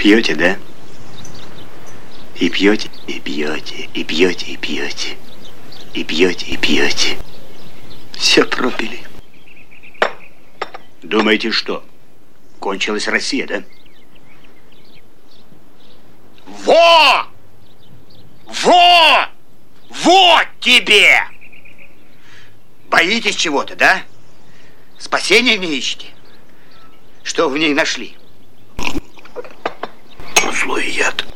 Пьете, да? И пьете, и пьете, и пьете, и пьете. И пьете, и пьете. Все пропили. Думаете, что? Кончилась Россия, да? Во! Во! Вот тебе! Боитесь чего-то, да? Спасения не ищете? Что в ней нашли? Злой яд.